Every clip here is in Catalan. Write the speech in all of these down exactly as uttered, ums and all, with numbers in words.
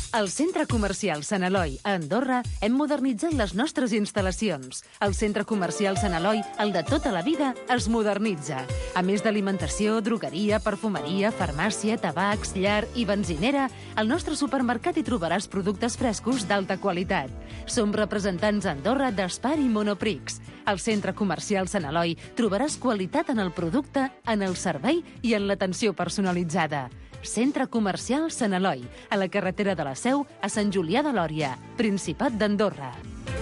Al Centre Comercial Sant Eloi, a Andorra, hem modernitzat les nostres instal·lacions. El Centre Comercial Sant Eloi, el de tota la vida, es modernitza. A més d'alimentació, drogueria, perfumeria, farmàcia, tabacs, llar i benzinera, al nostre supermercat hi trobaràs productes frescos d'alta qualitat. Som representants a Andorra d'Espar i Monoprix. Al Centre Comercial Sant Eloi trobaràs qualitat en el producte, en el servei i en l'atenció personalitzada. Centre Comercial Sant Eloi, a la carretera de la Seu, a Sant Julià de Lòria, Principat d'Andorra.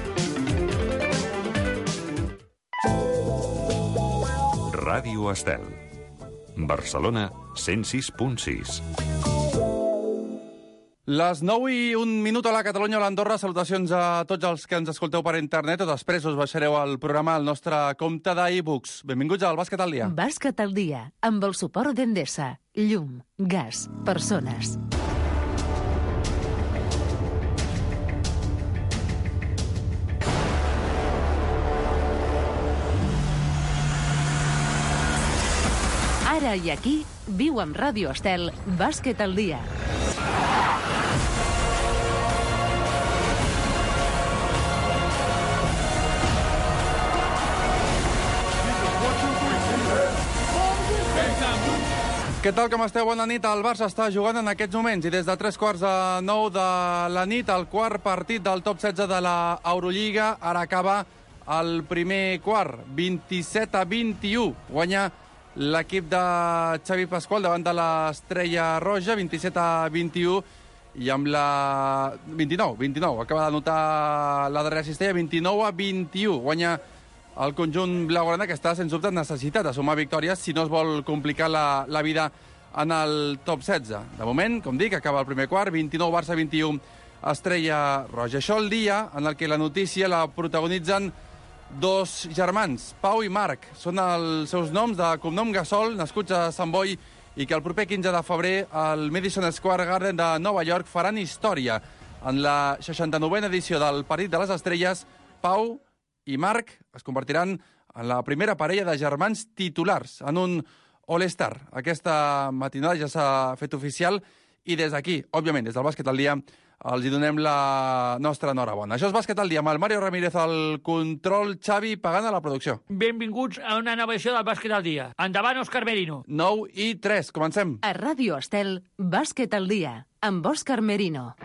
Ràdio Estel. Barcelona, cent sis punt sis. Les nou i un minut a la Catalunya, a l'Andorra. Salutacions a tots els que ens escolteu per internet o després us baixareu al programa al nostre compte d'e-books. Benvinguts al Bàsquet al dia. Bàsquet al dia, amb el suport d'Endesa. Llum, gas, persones. Ara i aquí, viu amb Ràdio Estel, Bàsquet al dia. Què tal, com esteu? Bona nit. El Barça està jugant en aquests moments i des de tres quarts de nou de la nit el quart partit del top setze de la Eurolliga. Ara acaba el primer quart, vint-i-set a vint-i-u. Guanya l'equip de Xavi Pasqual davant de l'Estrella Roja, vint-i-set a vint-i-u, i amb la... vint-i-nou, vint-i-nou. Acaba d'anotar la darrera cistella, vint-i-nou a vint-i-u. Guanya el conjunt blaugrana, que està, sens dubte, necessitat de sumar victòries si no es vol complicar la, la vida en el top setze. De moment, com dic, acaba el primer quart, vint-i-nou Barça, vint-i-u Estrella Roja. Això el dia en el que la notícia la protagonitzen dos germans, Pau i Marc. Són els seus noms de cognom Gasol, nascuts a Sant Boi, i que el proper quinze de febrer al Madison Square Garden de Nova York faran història. En la seixanta-novena edició del Partit de les Estrelles, Pau i Marc es convertiran en la primera parella de germans titulars en un All-Star. Aquesta matinada ja s'ha fet oficial i des d'aquí, òbviament, des del Bàsquet al dia, els hi donem la nostra enhorabona. Això és Bàsquet al dia, amb el Mario Ramírez al control, Xavi Pagant a la producció. Benvinguts a una nova edició del Bàsquet al dia. Endavant, Òscar Merino. nou i tres, comencem. A Ràdio Estel, Bàsquet al dia, amb Òscar Merino.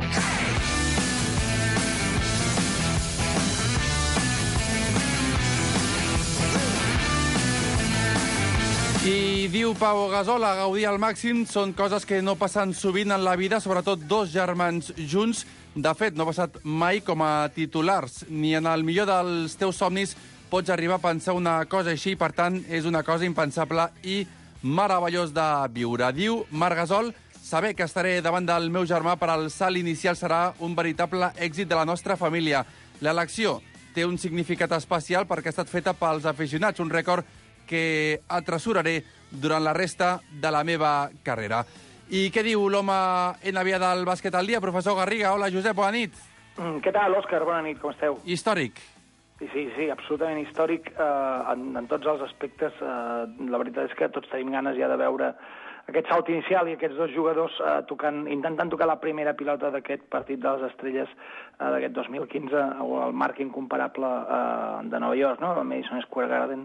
I diu Pau Gasol, a gaudir al màxim són coses que no passen sovint en la vida, sobretot dos germans junts. De fet, no ha passat mai com a titulars, ni en el millor dels teus somnis pots arribar a pensar una cosa així, per tant, és una cosa impensable i meravellós de viure. Diu Marc Gasol, saber que estaré davant del meu germà per al salt inicial serà un veritable èxit de la nostra família. L'elecció té un significat especial perquè ha estat feta pels aficionats, un rècord que atresoraré durant la resta de la meva carrera. I què diu l'home N B A del Bàsquet al dia? Professor Garriga, hola Josep, bona nit. Mm, què tal, Òscar? Bona nit, com esteu? Històric. Sí, sí, sí, absolutament històric eh, en, en tots els aspectes. Eh, la veritat és que tots tenim ganes ja de veure aquest salt inicial i aquests dos jugadors eh, tocant, intentant tocar la primera pilota d'aquest partit de les Estrelles eh, d'aquest dos mil quinze, o el marc incomparable eh, de Nova York, no? El Madison Square Garden.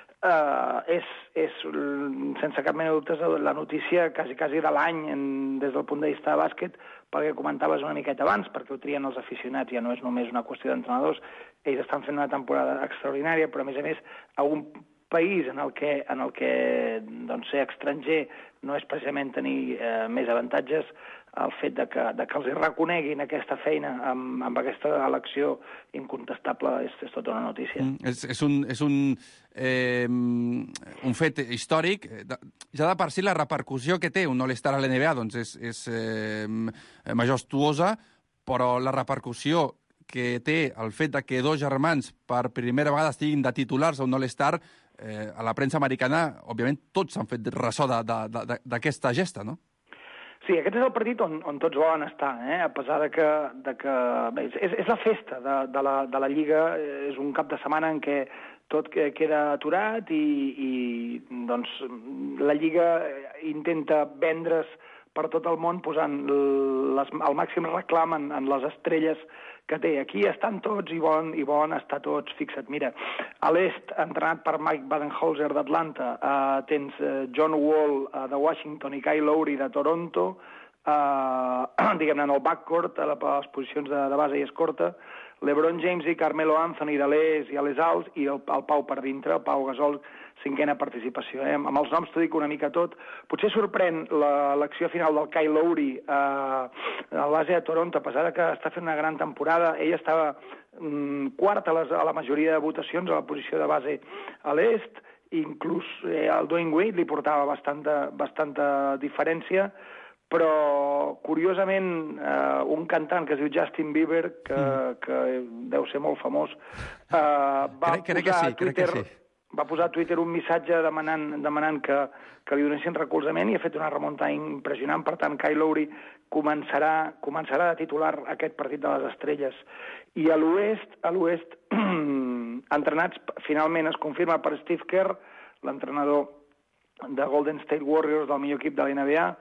Uh, és, és, sense cap mena de dubtes, la notícia quasi, quasi de l'any des del punt de vista de bàsquet, perquè comentaves una miqueta abans, perquè ho trien els aficionats, ja no és només una qüestió d'entrenadors, ells estan fent una temporada extraordinària, però a més a més, a un país en el que, en el que doncs, ser estranger no és precisament tenir eh, més avantatges, el fet de que, de que els hi reconeguin aquesta feina amb, amb aquesta elecció incontestable és, és tota una notícia. Mm, és, és un, és un, eh, un fet històric. Ja de per si la repercussió que té un All-Star a l'N B A doncs és, és eh, majestuosa, però la repercussió que té el fet de que dos germans per primera vegada estiguin de titulars a un All-Star, eh, a la premsa americana, òbviament, tots s'han fet ressò d'aquesta gesta, no? Sí, aquest és el partit on, on tots volen estar, eh? A pesar de que... De que bé, és, és la festa de, de, la, de la Lliga, és un cap de setmana en què tot queda aturat i, i doncs, la Lliga intenta vendre's per tot el món posant les, el màxim reclam en, en les estrelles que té. Aquí estan tots i volen, i volen estar tots. Fixa't, mira, a l'est, entrenat per Mike Badenholzer d'Atlanta, uh, tens uh, John Wall uh, de Washington i Kyle Lowry de Toronto, uh, diguem-ne, en el backcourt, a, la, a les posicions de, de base i escorta, LeBron James i Carmelo Anthony de l'Es i a les alts, i el, el Pau per dintre, el Pau Gasol, cinquena participació. Eh? Amb els noms t'ho dic una mica tot. Potser sorprèn l'acció final del Kyle Lowry eh, a l'Àsia de Toronto, a pesar que està fent una gran temporada. Ell estava mm, quart a, les, a la majoria de votacions a la posició de base a l'est, inclús eh, el Dwayne Wade li portava bastanta, bastanta diferència, però, curiosament, eh, un cantant que es diu Justin Bieber, que, mm. que deu ser molt famós, eh, va, crec, crec posar sí, a Twitter, crec que sí. va posar a Twitter un missatge demanant, demanant que, que li donessin recolzament i ha fet una remuntada impressionant. Per tant, Kyle Lowry començarà, començarà de titular aquest partit de les estrelles. I a l'oest, a l'oest, entrenats, finalment es confirma per Steve Kerr, l'entrenador de Golden State Warriors, del millor equip de la N B A,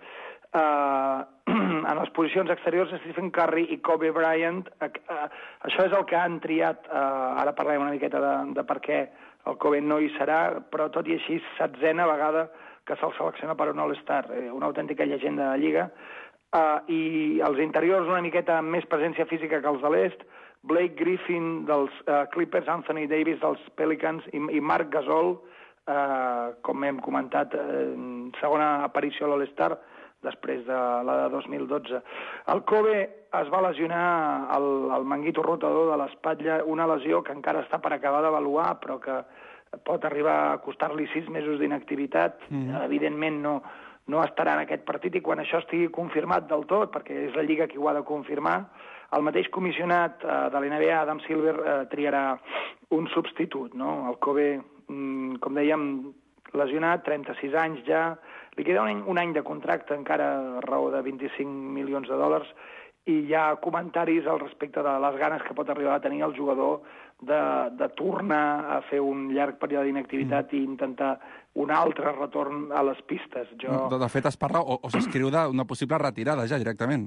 Uh, en les posicions exteriors Stephen Curry i Kobe Bryant. uh, uh, això és el que han triat. Uh, ara parlem una miqueta de, de per què el Kobe no hi serà, però tot i així setzena vegada que se'l selecciona per un All-Star, eh, una autèntica llegenda de la Lliga. Uh, i els interiors una miqueta amb més presència física que els de l'est, Blake Griffin dels uh, Clippers, Anthony Davis dels Pelicans i, i Marc Gasol, uh, com hem comentat, uh, segona aparició a l'All-Star després de la de dos mil dotze. El Kobe es va lesionar el, el manguito rotador de l'espatlla, una lesió que encara està per acabar d'avaluar, però que pot arribar a costar-li sis mesos d'inactivitat. Mm. Evidentment no, no estarà en aquest partit, i quan això estigui confirmat del tot, perquè és la Lliga qui ho ha de confirmar, el mateix comissionat eh, de la N B A, Adam Silver, eh, triarà un substitut. No? El Kobe, mm, com dèiem, lesionat, trenta-sis anys ja, li queda un any, un any de contracte, encara a raó de vint-i-cinc milions de dòlars, i hi ha comentaris al respecte de les ganes que pot arribar a tenir el jugador de, de tornar a fer un llarg període d'inactivitat mm. i intentar un altre retorn a les pistes. Jo... De, de fet, es parla o, o s'escriu d'una possible retirada ja directament.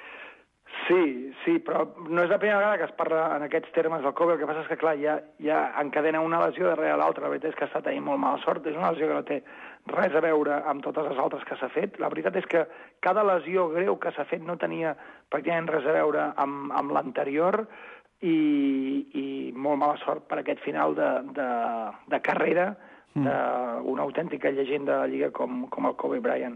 Sí, sí, però no és la primera vegada que es parla en aquests termes del Kobe. El que passa és que, clar, ja, ja encadena una lesió darrere l'altra. La veritat és que està tenint molt mala sort. És una lesió que no té res a veure amb totes les altres que s'ha fet. La veritat és que cada lesió greu que s'ha fet no tenia pràcticament res a veure amb, amb l'anterior, i, i molt mala sort per aquest final de, de, de carrera d'una autèntica llegenda de la Lliga com, com el Kobe Bryant.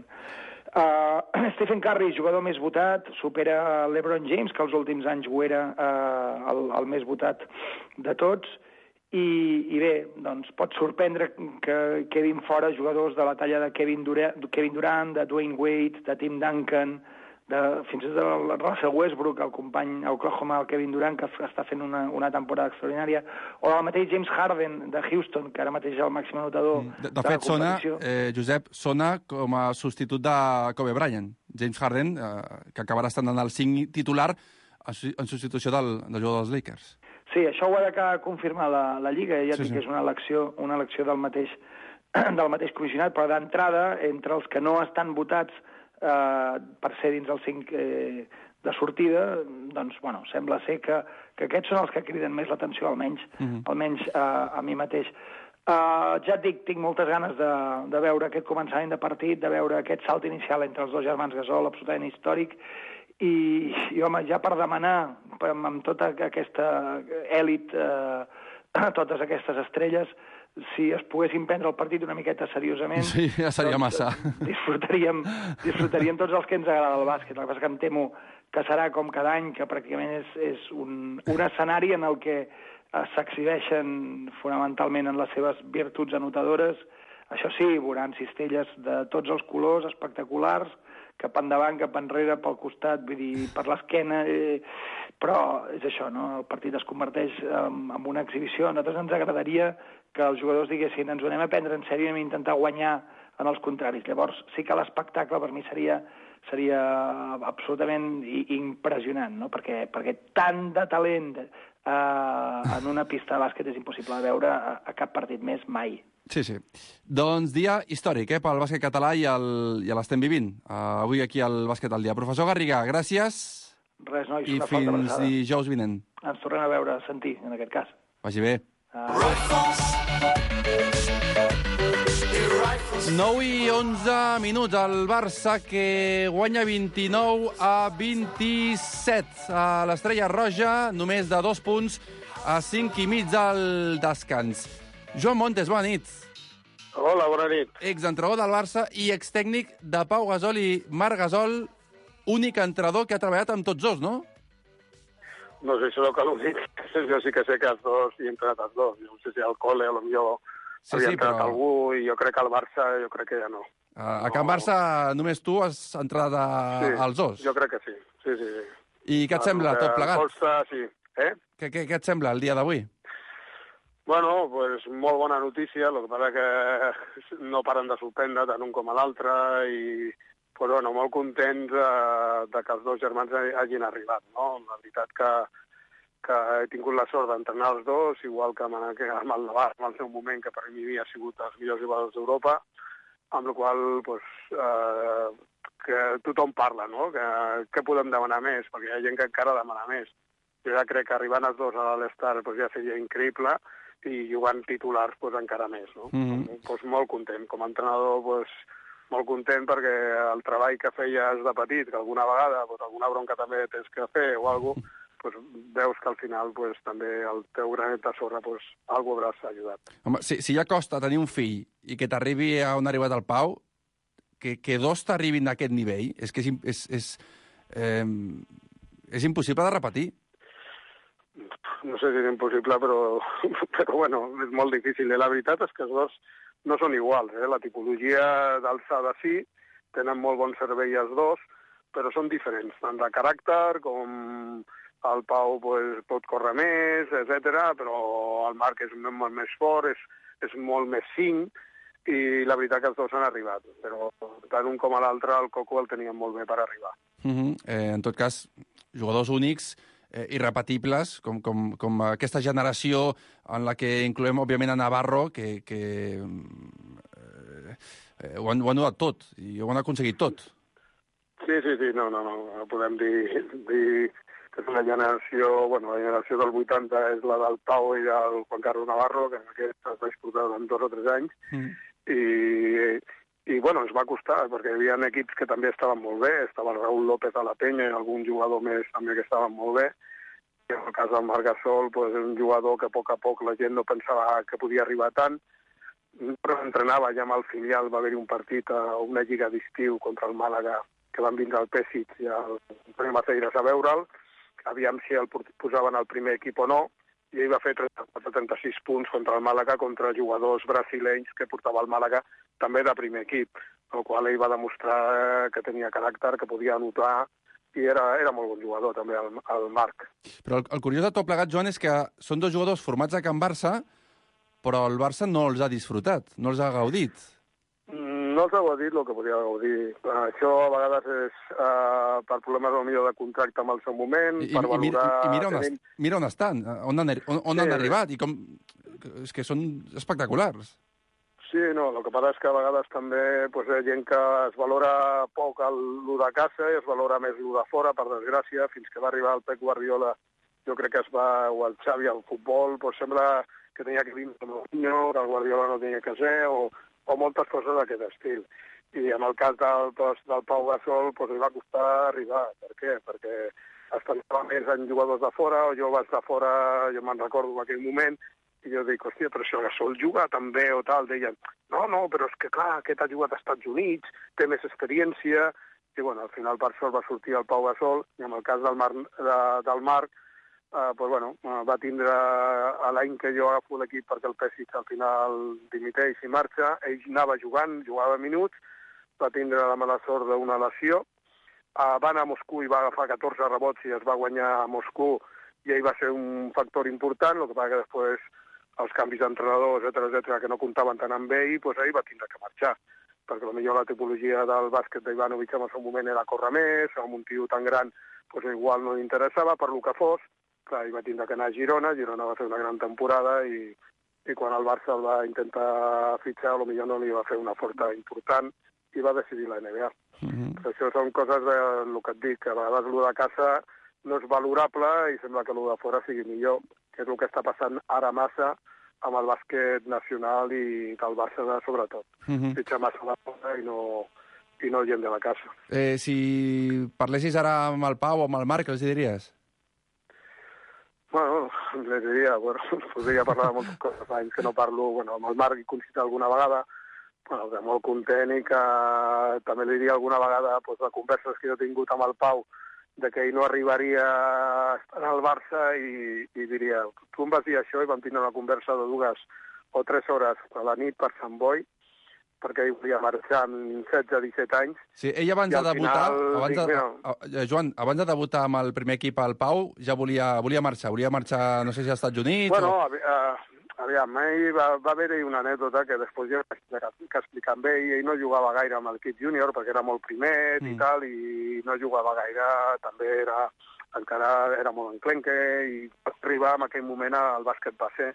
Uh, Stephen Curry, jugador més votat, supera LeBron James, que els últims anys ho era uh, el, el més votat de tots, i, i bé, doncs pot sorprendre que quedin fora jugadors de la talla de Kevin Durant, Kevin Durant, de Dwayne Wade, de Tim Duncan, de, fins i tot el Russell Westbrook, el company a Oklahoma, el Kevin Durant, que està fent una, una temporada extraordinària, o el mateix James Harden de Houston, que ara mateix és el màxim anotador de, de, de fet, la competició. Sona, eh, Josep, sona com a substitut de Kobe Bryant. James Harden, eh, que acabarà estant en el cinc titular en substitució del, del jugador dels Lakers. Sí, això ho ha de confirmar la, la Lliga, ja sí, dic sí. que és una elecció, una elecció del mateix, del mateix comissionat, però d'entrada, entre els que no estan votats Uh, per ser dins el cinc eh, de sortida, doncs, bueno, sembla ser que, que aquests són els que criden més l'atenció, almenys, uh-huh. almenys uh, a mi mateix. Uh, ja et dic, tinc moltes ganes de, de veure aquest començament de partit, de veure aquest salt inicial entre els dos germans Gasol, absolutament històric, i, i home, ja per demanar, per, amb tota aquesta èlit, uh, totes aquestes estrelles, si es poguessin prendre el partit una miqueta seriosament... Sí, ja seria doncs, massa. Disfrutaríem, disfrutaríem tots els que ens agrada el bàsquet. El que passa que em temo que serà com cada any, que pràcticament és, és un, un escenari en el que s'exhibeixen fonamentalment en les seves virtuts anotadores. Això sí, veuran cistelles de tots els colors, espectaculars, cap endavant, cap enrere, pel costat, vull dir, per l'esquena... Eh, però és això, no? El partit es converteix en, en una exhibició. A nosaltres ens agradaria que els jugadors diguessin ens ho anem a prendre en sèrio i intentar guanyar en els contraris. Llavors sí que l'espectacle per mi seria, seria absolutament impressionant, no? Perquè, perquè tant de talent eh, en una pista de bàsquet és impossible de veure a, a cap partit més mai. Sí, sí. Doncs dia històric, eh, pel bàsquet català i l'estem vivint. Uh, avui aquí al Bàsquet al Dia. Professor Garriga, gràcies. Res, nois, I una forta fins abraçada. dijous vinent. Ens tornem a veure, a sentir, en aquest cas. Vagi bé. Uh... nou i onze minuts. El Barça que guanya vint-i-nou a vint-i-set. A l'Estrella Roja, només de dos punts a cinc i mig del descans. Joan Montes, bona nit. Hola, bona nit. Exentrenador del Barça i extècnic de Pau Gasol i Marc Gasol, únic entrenador que ha treballat amb tots dos, no? No sé si és el que l'únic. Jo sí que sé que els dos hi he entrenat els dos. No sé si al col·le potser Sí, havia sí, entrenat però... algú i jo crec que al Barça jo crec que ja no. A Can Barça només tu has entrenat a... Sí, als dos. jo crec que sí. Sí, sí, sí. I què et sembla, tot plegat? Consta, sí. Eh? Què, què, què et sembla el dia d'avui? Bueno, pues molt bona notícia, el que passa que no paren de sorprendre tant un com l'altre i pues, bueno, molt contents eh, de que els dos germans hagin arribat, no? La veritat que, que he tingut la sort d'entrenar els dos, igual que amb, amb el Navarro en el seu moment, que per mi havia sigut els millors jugadors d'Europa, amb la qual pues, eh, que tothom parla, no? Que, que podem demanar més, perquè hi ha gent que encara demana més. Jo ja crec que arribant els dos a l'All-Star pues, ja seria increïble, i jugant titulars pues, encara més. No? Mm-hmm. Pues, molt content. Com a entrenador, pues, molt content perquè el treball que feies de petit, que alguna vegada pues, alguna bronca també tens que fer o alguna cosa, pues, veus que al final pues, també el teu granet de sorra pues, algú hauràs ajudat. Home, si, si ja costa tenir un fill i que t'arribi a on ha arribat el Pau, que, que dos t'arribin a aquest nivell, és que és, és, és, eh, és impossible de repetir. No sé si és impossible, però, però bueno, és molt difícil. I la veritat és que els dos no són iguals. Eh? La tipologia d'alçada sí, tenen molt bon servei els dos, però són diferents, tant de caràcter com el Pau pues, pot córrer més, etcètera, però el Marc és molt més fort, és, és molt més cinc, i la veritat que els dos han arribat. Però tant un com l'altre, el Coco el tenien molt bé per arribar. Mm-hmm. eh, en tot cas, jugadors únics, Eh, irrepetibles, com, com, com aquesta generació en la que incloem, òbviament, a Navarro, que, que eh, eh, ho, han, ho han donat tot, i ho han aconseguit tot. Sí, sí, sí, no, no, no, podem dir, dir que és una generació, bueno, la generació del vuitanta és la del Pau i del Juan Carlos Navarro, que en aquest es va disputar durant dos o tres anys, mm. i, i, bueno, ens va costar, perquè hi havia equips que també estaven molt bé, estava el Raúl López a la penya i algun jugador més també que estaven molt bé, i en el cas del Marc Gasol, pues, és un jugador que a poc a poc la gent no pensava que podia arribar tant, però entrenava ja amb el filial, va haver-hi un partit a una lliga d'estiu contra el Màlaga, que van vindre al Pessic i al Antonio Maceiras a veure'l, aviam si el posaven al primer equip o no, i ell va fer trenta-quatre trenta-sis punts contra el Màlaga, contra jugadors brasilenys que portava el Màlaga també de primer equip, el qual ell va demostrar que tenia caràcter, que podia anotar, i era, era molt bon jugador també, el, el Marc. Però el, el curiós de tot plegat, Joan, és que són dos jugadors formats a Can Barça, però el Barça no els ha disfrutat, no els ha gaudit. No els ha gaudit el que podia gaudir. Això a vegades és uh, per problemes millor de contracte en el seu moment, I, per i, valorar... I, i mira, on tenim... es, mira on estan, on han, on, on sí. han arribat, i com... És que són espectaculars. Sí, no, el que passa és que a vegades també pues, hi ha gent que es valora poc el de casa i es valora més el de fora, per desgràcia, fins que va arribar el Pep Guardiola, jo crec que es va, o el Xavi al futbol, pues, sembla que tenia que vindre amb el Niño, que el Guardiola no tenia que ser, o, o moltes coses d'aquest estil. I en el cas del, pues, del Pau Gasol, pues, li va costar arribar. Per què? Perquè es pensava més en jugadors de fora, o jo vaig de fora, jo me'n recordo en aquell moment, i jo dic, hòstia, però si el Gasol juga també o tal, deien, no, no, però és que clar, aquest ha jugat als Estats Units, té més experiència, i bueno, al final per sort va sortir el Pau Gasol, i en el cas del, Mar, de, del Marc, eh, pues, bueno, va tindre l'any que jo agafo l'equip perquè el Pessic al final dimiteix i marxa, ell anava jugant, jugava minuts, va tindre la mala sort d'una lesió, eh, va anar a Moscou i va agafar catorze rebots i es va guanyar a Moscou, i ell va ser un factor important, el que passa que després els canvis d'entrenadors, etcètera, etcètera, que no comptaven tant amb ell, doncs ell va tindre que marxar, perquè potser la tipologia del bàsquet d'Ivanovic en el seu moment era córrer més, amb un tio tan gran, doncs igual no li interessava, per lo que fos, clar, ell va tindre que anar a Girona, Girona va fer una gran temporada i, i quan el Barça el va intentar fitxar, potser no li va fer una oferta important i va decidir la N B A. Mm-hmm. Però això són coses del que et dic, que a vegades el de casa no és valorable i sembla que el de fora sigui millor, que és el que està passant ara massa amb el bàsquet nacional i del Barça sobretot. Mm-hmm. Fitxa massa la fora i no, i no gent de la casa. Eh, si parlessis ara amb el Pau o amb el Marc, què els diries? Bueno, les diria, bueno, podria parlar de moltes coses, fa anys que no parlo, bueno, amb el Marc he coincidit alguna vegada, bueno, de molt content i que també li diria alguna vegada doncs, de converses que jo he tingut amb el Pau, de que ell no arribaria a estar al Barça i, i diria, tu em vas dir això i vam tindre una conversa de dues o tres hores a la nit per Sant Boi, perquè ell volia marxar amb setze disset anys. Sí, ell abans de debutar, final, abans dic, de, mira, a, Joan, abans de debutar amb el primer equip al Pau, ja volia, volia marxar, volia marxar, no sé si als Estats Units... Bueno, o... uh, aviam, ell va, va haver-hi una anècdota que després jo que explicar amb ell, ell no jugava gaire amb el equip júnior perquè era molt primet mm. i tal, i no jugava gaire, també era, encara era molt enclenque, i va arribar en aquell moment al bàsquet base,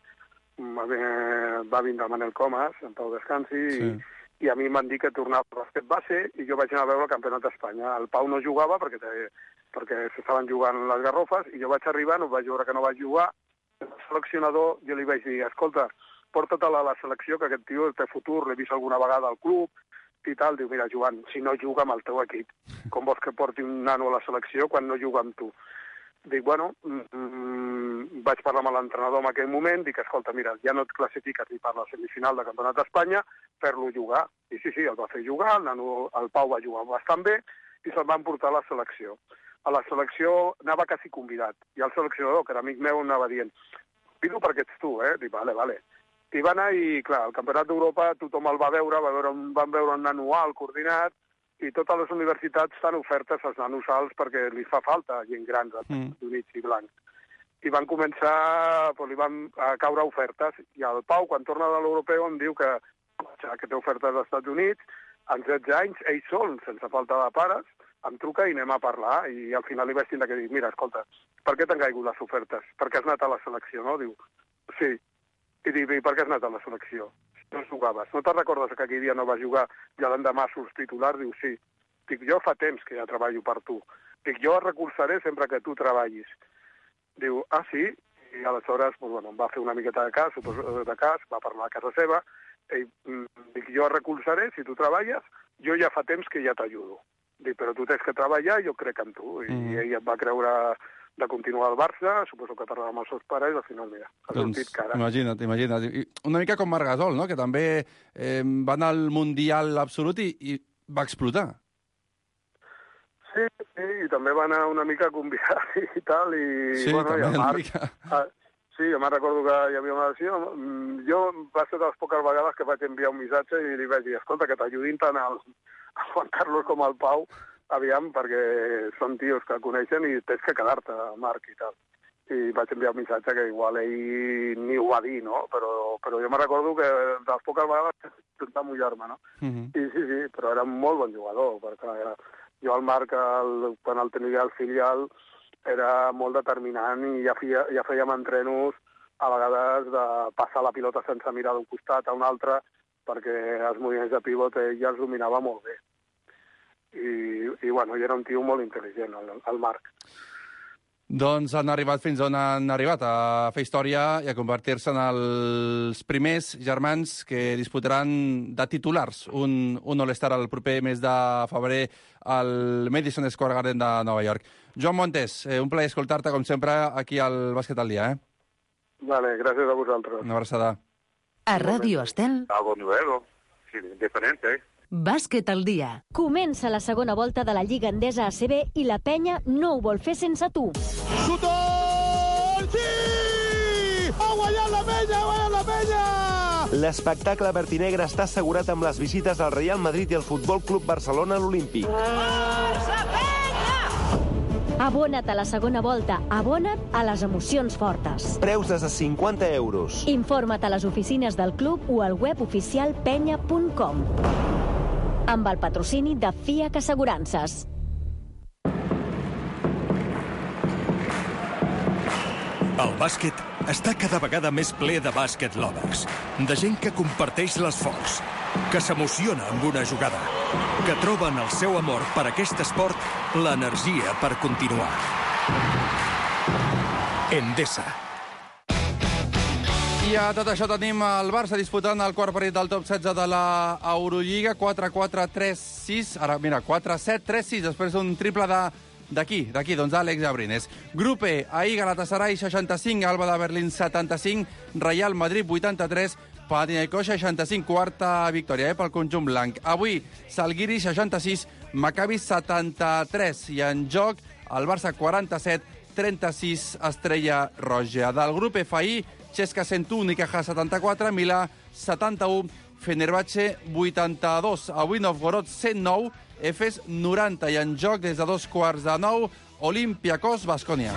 va vindre el Manel Comas, en Pau Descansi, sí. i i a mi em van dir que tornava al bàsquet base i jo vaig anar a veure el Campionat d'Espanya. El Pau no jugava perquè, perquè s'estaven jugant les garrofes i jo vaig arribar, no vaig veure que no vaig jugar. El seleccionador, jo li vaig dir, escolta, porta-te-la a la selecció, que aquest tio té futur, l'he vist alguna vegada al club i tal. Diu, mira, Joan, si no juga amb el teu equip, com vols que porti un nano a la selecció quan no juga amb tu? Dic, bueno, mm, vaig parlar amb l'entrenador en aquell moment, dic, escolta, mira, ja no et classifiques ni per la semifinal de Campionat d'Espanya, fer-lo jugar. I sí, sí, el va fer jugar, el, nano, el Pau va jugar bastant bé, i se'l van portar a la selecció. A la selecció anava quasi convidat, i el seleccionador, que era amic meu, anava dient, pido perquè ets tu, eh? Dic, vale, vale. I va anar i, clar, al Campionat d'Europa tothom el va veure, va veure van veure un nano alt, coordinat, i totes les universitats estan ofertes als nanos alts perquè li fa falta gent grans, als mm. Units i blancs. I van començar, doncs, li van a caure ofertes, i el Pau, quan torna de l'europeu, em diu que, que té ofertes als Estats Units, amb setze anys, ell sol, sense falta de pares, em truca i anem a parlar, i al final li vaig tindre que dir, mira, escolta, per què t'han caigut les ofertes? Per què has anat a la selecció, no? Diu, sí. I dic, i per què has anat a la selecció? No jugaves. No te'n recordes que aquell dia no va jugar i l'endemà surts titular? Diu, sí. Dic, jo fa temps que ja treballo per tu. Dic, jo et recolzaré sempre que tu treballis. Diu, ah, sí? I aleshores, doncs, bueno, em va fer una miqueta de cas, suposo, de cas, va parlar a casa seva, i dic, jo et recolzaré si tu treballes, jo ja fa temps que ja t'ajudo. Dic, però tu tens que treballar, jo crec en tu. I mm. ell et va creure de continuar al Barça, suposo que parlarà amb els seus pares, i al final, mira, ha doncs, sortit cara. Imagina't, imagina't. I una mica com Marc Gasol, no?, que també eh, va anar al Mundial absolut i, i va explotar. Sí, sí, i també va anar una mica convidat i tal, i... Sí, bueno, també i el Marc, una mica. Ah, sí, jo me'n recordo que hi havia una lesió. Jo va ser de les poques vegades que vaig enviar un missatge i li vaig dir, escolta, que t'ajudin tant el, el Juan Carlos com el Pau, aviam, perquè són tios que coneixen i tens que quedar-te, Marc, i tal. I vaig enviar un missatge que igual ell ni ho va dir, no? Però, però jo me recordo que de les poques vegades intentar mullar-me, no? Uh -huh. I sí, sí, però era un molt bon jugador, perquè era... jo el Marc, el, quan el tenia al filial, era molt determinant i ja, feia, ja fèiem entrenos a vegades de passar la pilota sense mirar d'un costat a un altre, perquè els moviments de pivot ell ja els dominava molt bé. I, i bueno, i era un tio molt intel·ligent, el, el Marc. Doncs han arribat fins on han arribat, a fer història i a convertir-se en els primers germans que disputaran de titulars un, un All-Star el proper mes de febrer al Madison Square Garden de Nova York. Joan Montes, eh, un plaer escoltar-te, com sempre, aquí al Bàsquet al Dia. Eh? Vale, gràcies a vosaltres. Una abraçada. A Ràdio Estel. Algo nuevo, sí, diferente, eh? Bàsquet al dia. Comença la segona volta de la Lliga Endesa A C B i la penya no ho vol fer sense tu. Xutó! Sí! Ha guanyat la penya, ha guanyat la penya! L'espectacle vertinegre està assegurat amb les visites al Real Madrid i el Futbol Club Barcelona a l'Olímpic. Força penya! Abona't a la segona volta. Abona't a les emocions fortes. Preus des de cinquanta euros. Informa't a les oficines del club o al web oficial penya punt com. Amb el patrocini de Fiac Assegurances. El bàsquet està cada vegada més ple de bàsquet lovers, de gent que comparteix l'esforç, que s'emociona amb una jugada, que troba en el seu amor per aquest esport l'energia per continuar. Endesa. I a tot això tenim el Barça disputant el quart partit del top setze de la Eurolliga, quatre quatre tres sis, ara mira, quatre set tres sis, després d'un triple de d'aquí, d'aquí, doncs Àlex Abrines. Grup E, ahir Galatasaray seixanta-cinc, Alba de Berlín setanta-cinc, Real Madrid vuitanta-tres, Panathinaikos seixanta-cinc, quarta victòria eh, pel conjunt blanc. Avui, Salguiri seixanta-sis, Maccabi setanta-tres, i en joc el Barça quaranta-set, trenta-sis, Estrella Roja. Del grup F ahir, Cesca cent u, Unicaja setanta-quatre, Milà setanta-u, Fenerbahce vuitanta-dos. Avui Novgorod cent nou, Efes noranta, i en joc des de dos quarts de nou, Olympiacos Baskonia.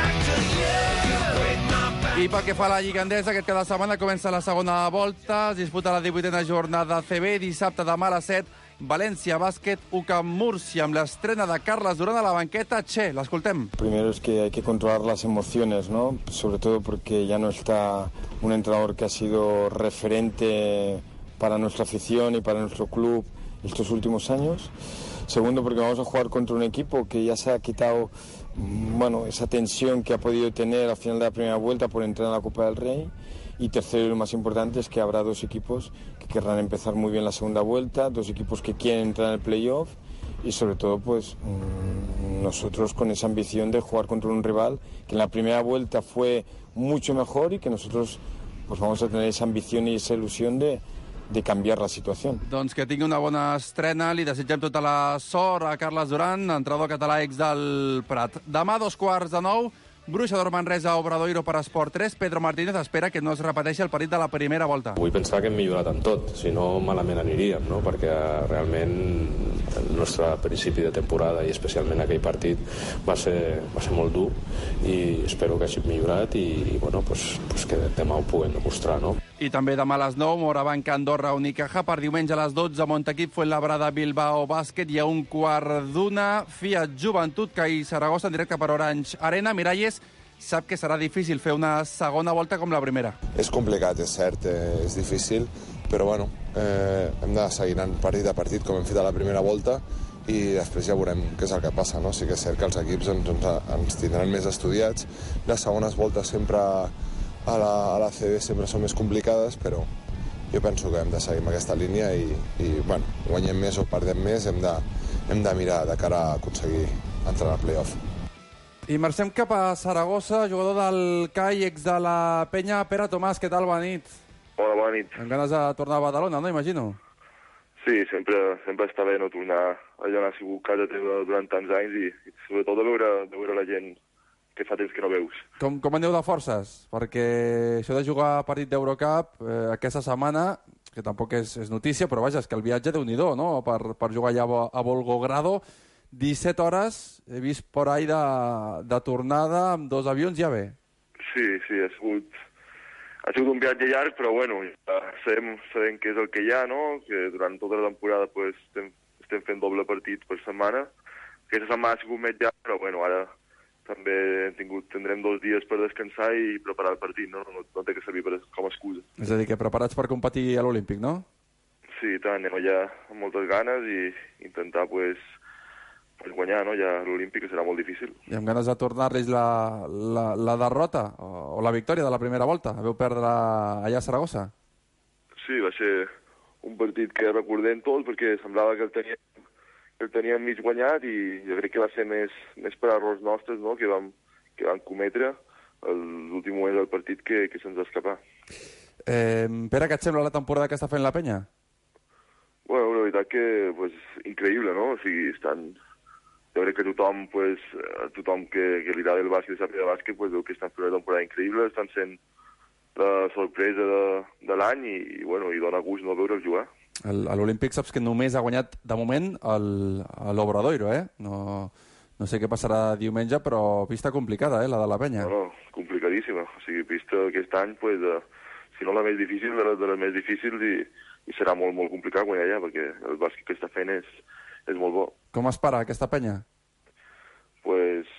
I pel que fa a la Lliga Endesa, aquest cada setmana comença la segona volta, es disputa la divuitena jornada C B, dissabte demà a les set, València Bàsquet, U C A M Múrcia, amb l'estrena de Carles Durán a la banqueta. Che, l'escoltem. Primero es que hay que controlar las emociones, ¿no? Sobre todo porque ya no está un entrenador que ha sido referente para nuestra afición y para nuestro club estos últimos años. Segundo, porque vamos a jugar contra un equipo que ya se ha quitado, bueno, esa tensión que ha podido tener al final de la primera vuelta por entrar en la Copa del Rey. Y tercero, y lo más importante, es que habrá dos equipos que querrán empezar muy bien la segunda vuelta, dos equipos que quieren entrar en el playoff y sobre todo, pues, nosotros con esa ambición de jugar contra un rival que en la primera vuelta fue mucho mejor y que nosotros, pues, vamos a tener esa ambición y esa ilusión de de canviar la situació. Doncs que tingui una bona estrena. Li desitgem tota la sort a Carles Durán, entrenador català ex del Prat. Demà, dos quarts de nou, Bruixador Manresa, Obradoiro per Esport tres. Pedro Martínez espera que no es repeteixi el partit de la primera volta. Vull pensar que hem millorat en tot, si no malament aniríem, no? Perquè realment el nostre principi de temporada i especialment aquell partit va ser, va ser molt dur i espero que hagi millorat i, i bueno, pues, pues que demà ho puguem demostrar, no? I també demà a les nou, Morabanc, Andorra, Unicaja. Per diumenge a les dotze, Montequip, Fuenlabrada, Bilbao, Bàsquet. I a un quart d'una, Fiat Joventut, CAI Saragossa, en directe per Orange Arena. Miralles sap que serà difícil fer una segona volta com la primera. És complicat, és cert, eh, és difícil, però bueno, eh, hem de seguir anant partit a partit com hem fet a la primera volta i després ja veurem què és el que passa, no? Sí que és cert que els equips ens, ens, ens tindran més estudiats. Les segones voltes sempre a la, a la C B sempre són més complicades, però jo penso que hem de seguir amb aquesta línia i, i bueno, guanyem més o perdem més, hem de, hem de mirar de cara a aconseguir entrar al playoff. I marxem cap a Saragossa, jugador del CAI, ex de la Penya. Pere Tomàs, què tal? Bona nit. Hola, bona nit. Amb ganes de tornar a Badalona, no? Imagino. Sí, sempre, sempre està bé no tornar allà on ha sigut casa teva durant tants anys i, i sobretot de veure, de veure la gent que fa temps que no veus. Com, com aneu de forces? Perquè això de jugar a partit d'Eurocup eh, aquesta setmana, que tampoc és, és notícia, però vaja, és que el viatge déu-n'hi-do, no? Per, per jugar allà a Volgogrado. disset hores, he vist por ahí de, de tornada amb dos avions, ja bé. Sí, sí, ha sigut, ha sigut un viatge llarg, però bueno, ja sabem, sabem què és el que hi ha, no? Que durant tota la temporada pues, estem, estem fent doble partit per setmana. Aquesta setmana ha sigut més llarg, però bueno, ara també hem tingut, tindrem dos dies per descansar i preparar el partit, no? No, no té que servir per, com a excusa. És a dir, que preparats per competir a l'Olímpic, no? Sí, tant, anem allà amb moltes ganes i intentar, pues, guanyar, no? Ja l'Olímpic serà molt difícil. I amb ganes de tornar-los la, la, la derrota o, o la victòria de la primera volta. Vau perdre allà a Saragossa? Sí, va ser un partit que recordem tot perquè semblava que el teníem, que el teníem mig guanyat i jo crec que va ser més, més per errors nostres, no? que, vam, que vam cometre l'últim moment del partit que, que se'ns va escapar. Eh, Pere, què et sembla la temporada que està fent la Penya? Bueno, la veritat que, pues, increïble, no? O sigui, estan... Jo crec que tothom, pues, tothom que, que li agrada el bàsquet i sàpiga de bàsquet, pues, veu que estan fent una temporada increïble, estan sent la sorpresa de, de l'any i, i, bueno, i dona gust no veure'ls jugar. El, a l'Olímpic saps que només ha guanyat, de moment, l'Obradoiro, eh? No, no sé què passarà diumenge, però pista complicada, eh, la de la Penya. No, no, complicadíssima. O sigui, pista aquest any, pues, uh, si no la més difícil, de les, de les més difícils i, i serà molt, molt complicat guanyar allà, perquè el bàsquet que està fent és és molt bo. Com es para aquesta Penya? Pues, a veure,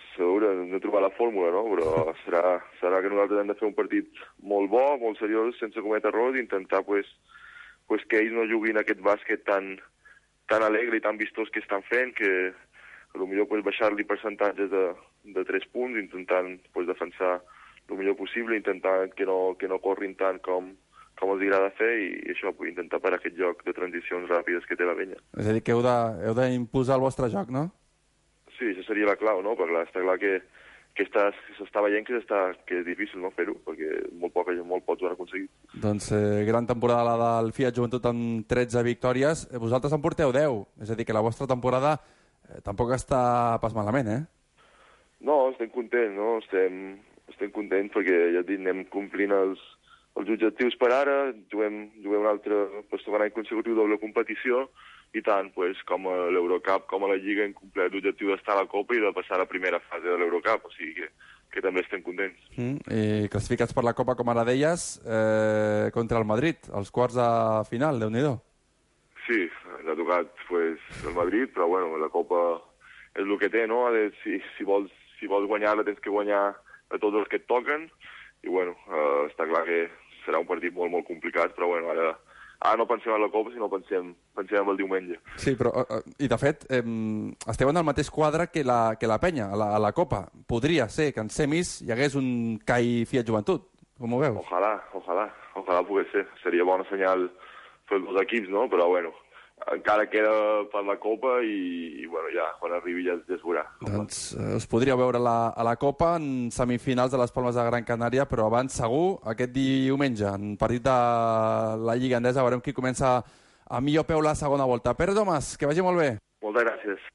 veure, hem de trobar la fórmula, no? Però serà, serà que nosaltres hem de fer un partit molt bo, molt seriós, sense cometre errors, i intentar pues, pues, que ells no juguin aquest bàsquet tan, tan alegre i tan vistós que estan fent, que potser pues, baixar-li percentatges de, de tres punts, intentant pues, defensar el millor possible, intentant que no, que no corrin tant com, com els agrada fer, i, i això, pues, intentar parar aquest joc de transicions ràpides que té la penya. És a dir, que heu de, heu d'imposar el vostre joc, no? Sí, això seria la clau, no? Perquè clar, està clar que, que s'està veient que, està, que és difícil no fer-ho, perquè molt, poca, molt pocs ho han aconseguit. Doncs eh, gran temporada la del Fiat Joventut amb tretze victòries. Vosaltres en porteu deu, és a dir, que la vostra temporada eh, tampoc està pas malament, eh? No, estem contents, no? Estem, estem contents perquè, ja et dic, anem complint els, els objectius per ara, juguem, juguem un altre, pues, segon any consecutiu doble competició, i tant, pues, com a l'Eurocup, com a la Lliga, hem complert l'objectiu d'estar a la Copa i de passar a la primera fase de l'Eurocup, o sigui que, que també estem contents. Mm, I classificats per la Copa, com ara deies, eh, contra el Madrid, els quarts de final, Déu-n'hi-do. Sí, ens ha tocat pues, el Madrid, però bueno, la Copa és el que té, no? Si, si, vols, si vols guanyar-la tens que guanyar a tots els que et toquen, i bueno, eh, està clar que serà un partit molt, molt complicat, però bueno, ara... Ara no pensem en la Copa, sinó pensem, pensem en el diumenge. Sí, però, i de fet, eh, esteu en el mateix quadre que la, que la penya, a la, a la Copa. Podria ser que en semis hi hagués un C A I Fiat Joventut, com ho veus? Ojalà, ojalà, ojalà pogués ser. Seria bon senyal per els dos equips, no? Però bueno, encara queda per la Copa i, i bueno, ja, quan arribi ja es veurà. Doncs eh, us podríeu veure la, a la Copa en semifinals de les Palmes de Gran Canària, però abans segur, aquest diumenge, en partit de la Lliga Endesa, veurem qui comença a millor peu la segona volta. Pere Tomàs, que vagi molt bé. Moltes gràcies.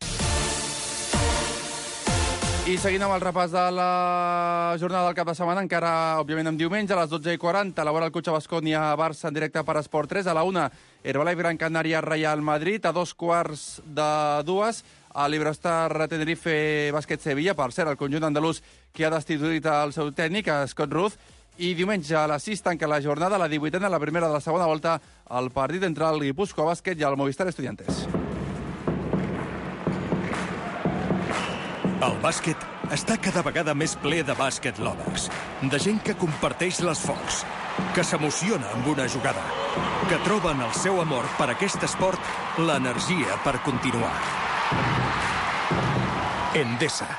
I seguint amb el repàs de la jornada del cap de setmana, encara, òbviament, amb diumenge, a les dotze i quaranta, elabora el Cotxe Bascònia Barça en directe per Esport tres. A la una, Herbalife Gran Canària Real Madrid. A dos quarts de dues, a l'Iberostar Tenerife Bàsquet Sevilla. Per cert, el conjunt andalús que ha destituït el seu tècnic, Scott Ruth. I diumenge a les sis tanca la jornada, la divuitena, la primera de la segona volta, el partit entre el Guipúscoa Bàsquet i el Movistar Estudiantes. El bàsquet està cada vegada més ple de bàsquet lovers, de gent que comparteix l'esforç, que s'emociona amb una jugada, que troben el seu amor per aquest esport, l'energia per continuar. Endesa.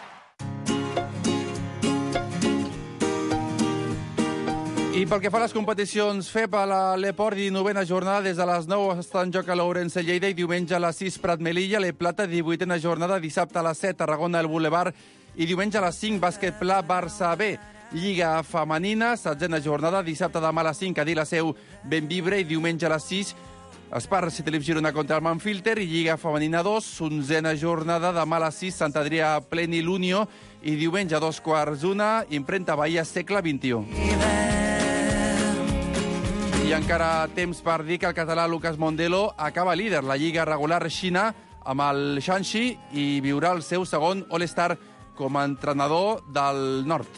I pel que fa a les competicions F E P, a l'Eport, dinovena jornada, des de les nou està en joc a l'Ourense Lleida, i diumenge a les sis Prat Melilla, l'E Plata, divuitena jornada, dissabte a les set Tarragona el Boulevard, i diumenge a les cinc Bàsquet Pla Barça B. Lliga femenina, setzena jornada, dissabte demà a les cinc Cadí la Seu Benvibre, i diumenge a les sis Espar Citilip Girona contra el Manfilter, i Lliga femenina dos, onzena jornada, demà a les sis Sant Adrià Pleni l'Unió, i diumenge a dos quarts una Imprenta Bahia Segle vint-i-u. I encara temps per dir que el català Lucas Mondelo acaba líder la Lliga regular xina amb el Shanxi i viurà el seu segon All-Star com a entrenador del nord.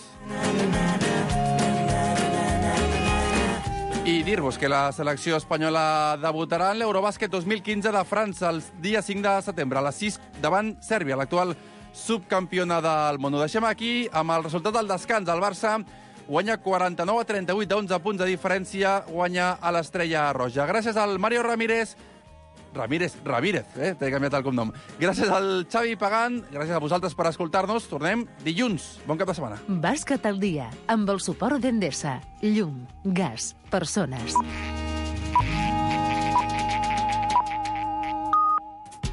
I dir-vos que la selecció espanyola debutarà en l'Eurobàsquet dos mil quinze de França el dia cinc de setembre a les sis davant Sèrbia, l'actual subcampiona del món. Ho deixem aquí amb el resultat del descans. El Barça guanya quaranta-nou a trenta-vuit, d'onze punts de diferència, guanya a l'Estrella Roja. Gràcies al Mario Ramírez, Ramírez, Ramírez, eh? T'he canviat el cognom. Gràcies al Xavi Pagant, gràcies a vosaltres per escoltar-nos. Tornem dilluns. Bon cap de setmana. Bàsquet al dia, amb el suport d'Endesa. Llum, gas, persones.